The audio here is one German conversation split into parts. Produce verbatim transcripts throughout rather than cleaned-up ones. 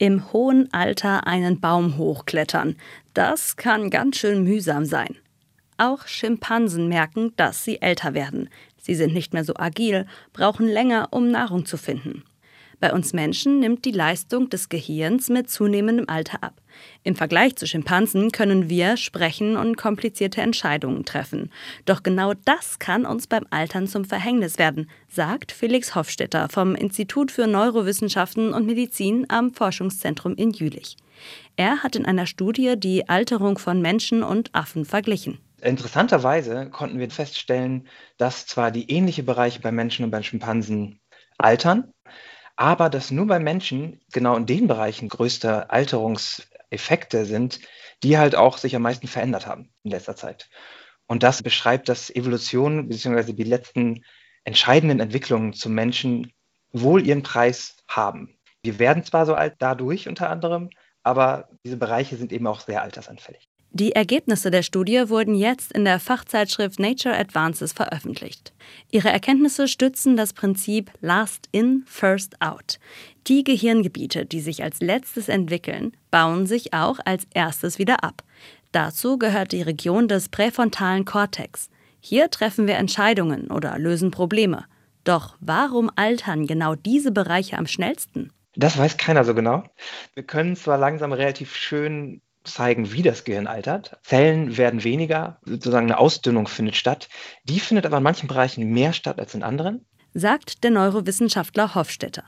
Im hohen Alter einen Baum hochklettern, das kann ganz schön mühsam sein. Auch Schimpansen merken, dass sie älter werden. Sie sind nicht mehr so agil, brauchen länger, um Nahrung zu finden. Bei uns Menschen nimmt die Leistung des Gehirns mit zunehmendem Alter ab. Im Vergleich zu Schimpansen können wir sprechen und komplizierte Entscheidungen treffen. Doch genau das kann uns beim Altern zum Verhängnis werden, sagt Felix Hofstetter vom Institut für Neurowissenschaften und Medizin am Forschungszentrum in Jülich. Er hat in einer Studie die Alterung von Menschen und Affen verglichen. Interessanterweise konnten wir feststellen, dass zwar die ähnlichen Bereiche bei Menschen und bei Schimpansen altern, aber dass nur bei Menschen genau in den Bereichen größte Alterungseffekte sind, die halt auch sich am meisten verändert haben in letzter Zeit. Und das beschreibt, dass Evolution bzw. die letzten entscheidenden Entwicklungen zum Menschen wohl ihren Preis haben. Wir werden zwar so alt dadurch unter anderem, aber diese Bereiche sind eben auch sehr altersanfällig. Die Ergebnisse der Studie wurden jetzt in der Fachzeitschrift Nature Advances veröffentlicht. Ihre Erkenntnisse stützen das Prinzip Last in, First out. Die Gehirngebiete, die sich als letztes entwickeln, bauen sich auch als erstes wieder ab. Dazu gehört die Region des präfrontalen Kortex. Hier treffen wir Entscheidungen oder lösen Probleme. Doch warum altern genau diese Bereiche am schnellsten? Das weiß keiner so genau. Wir können zwar langsam relativ schön zeigen, wie das Gehirn altert. Zellen werden weniger, sozusagen eine Ausdünnung findet statt. Die findet aber in manchen Bereichen mehr statt als in anderen, sagt der Neurowissenschaftler Hofstetter.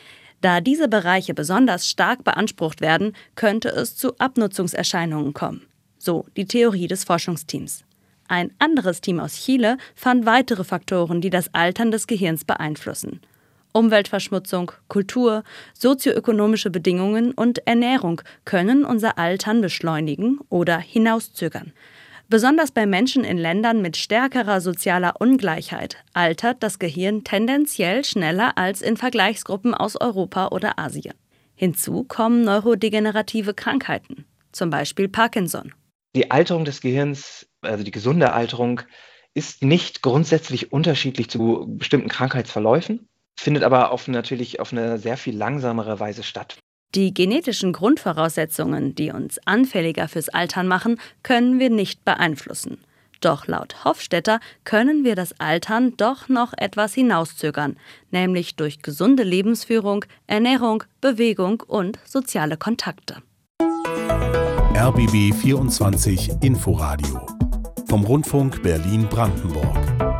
Da diese Bereiche besonders stark beansprucht werden, könnte es zu Abnutzungserscheinungen kommen. So die Theorie des Forschungsteams. Ein anderes Team aus Chile fand weitere Faktoren, die das Altern des Gehirns beeinflussen. Umweltverschmutzung, Kultur, sozioökonomische Bedingungen und Ernährung können unser Altern beschleunigen oder hinauszögern. Besonders bei Menschen in Ländern mit stärkerer sozialer Ungleichheit altert das Gehirn tendenziell schneller als in Vergleichsgruppen aus Europa oder Asien. Hinzu kommen neurodegenerative Krankheiten, zum Beispiel Parkinson. Die Alterung des Gehirns, also die gesunde Alterung, ist nicht grundsätzlich unterschiedlich zu bestimmten Krankheitsverläufen, findet aber auf natürlich auf eine sehr viel langsamere Weise statt. Die genetischen Grundvoraussetzungen, die uns anfälliger fürs Altern machen, können wir nicht beeinflussen. Doch laut Hofstetter können wir das Altern doch noch etwas hinauszögern, nämlich durch gesunde Lebensführung, Ernährung, Bewegung und soziale Kontakte. R B B vierundzwanzig Inforadio vom Rundfunk Berlin-Brandenburg.